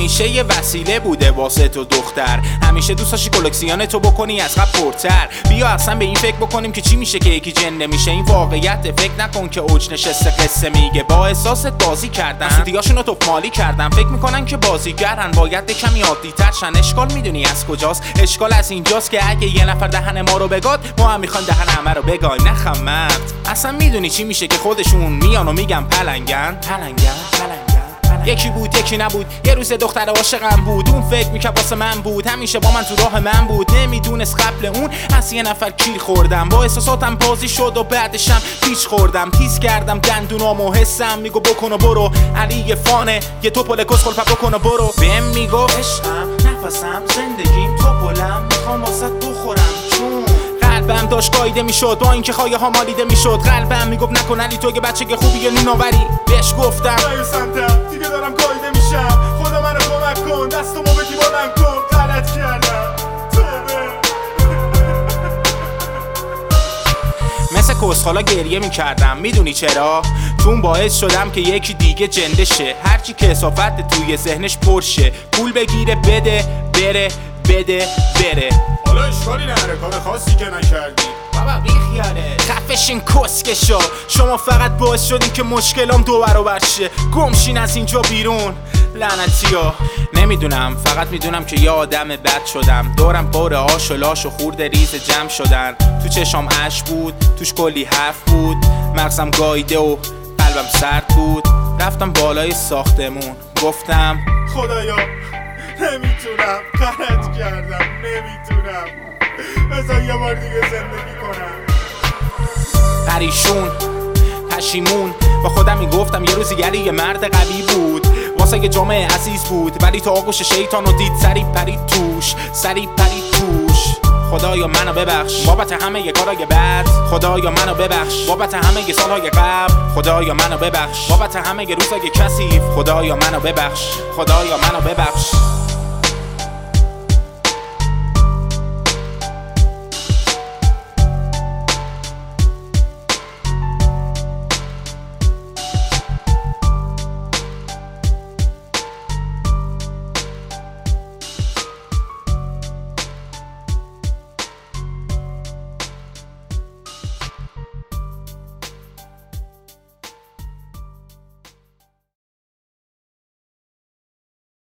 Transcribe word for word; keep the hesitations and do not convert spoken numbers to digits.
همیشه یه وسیله بوده واسه تو دختر، همیشه دوست داشتی کلکسیون تو بکنی از قبل پرتر. بیا اصلا به این فکر بکنیم که چی میشه که یکی جنده میشه. این واقعیت، فکر نکن که اوج نشسته قصه میگه. با احساست بازی کردن، سودیاشونو توپ مالی کردن، فکر میکنن که بازیگرن، باید کمی عادی تر شن. اشکال میدونی از کجاست؟ اشکال از اینجاست که اگه یه نفر دهن ما رو بگاد، ما هم میخوان دهن همه رو بگای. نخم مرد، اصلا میدونی چی میشه که خودشون میان و میگن پلنگن پلنگن پلنگن. یکی بود یکی نبود، یه روز دختر عاشقم بود، اون فکر میکرد واسه من بود، همیشه با من تو راه من بود. نمیدونست قبل اون از یه نفر کیر خوردم، با احساساتم بازی شد و بعدشم پیچ خوردم. تیز کردم دندونامو، حسم میگو بکن و برو، علی فانه یه توپل کسخل پا بکن و برو. بهم میگو عشقم، نفسم، زندگیم، توپلم، میخوام واسه بخورم چون قلبم داشت قایده میشد، با اینکه خواهی ها مالیده میشد. قلبم میگفت نکن علی تو یه بچه که خوبی یه نوناوری. بهش گفتم آیا سمتم دیگه دارم قایده میشم، خدا منو کمک کن، دستمو بگی بلند کن، غلط کردم مثل کسخالا گریه میکردم. میدونی چرا؟ چون باعث شدم که یکی دیگه جنده شه، هرچی کثافت توی ذهنش پرشه، پول بگیره بده بره بده بره. حالا اشکالی نره، کار خاصی که نکردی بابا بیخیاله، خفشین کسکشا. شما فقط باعث شدین که مشکلام دو برابر شه. گمشین از اینجا بیرون لعنتیا. نمیدونم، فقط میدونم که یه آدم بد شدم. دورم پر آش و لاش و خورد ریز جمع شدن. تو چشام اش بود، توش کلی حرف بود، مغزم گایده و قلبم سرد بود. رفتم بالای ساختمون، گفتم خدایا نمیتونم، غلط کردم، نمیتونم، بذار یه بار دیگه زندگی کنم. پریشون پشیمون با خودم میگفتم یه روزی گلی یه مرد قوی بود، واسه یه جامعه عزیز بود، ولی تا آغوش شیطان رو دید سری پرید توش، سری پرید توش. خدایا منو ببخش بابت همه ی کارای بد، خدایا منو ببخش بابت همه ی سالهای قبل، خدایا منو ببخش بابت همه ی روزای کثیف، خدایا منو ببخش، خدایا منو ببخش.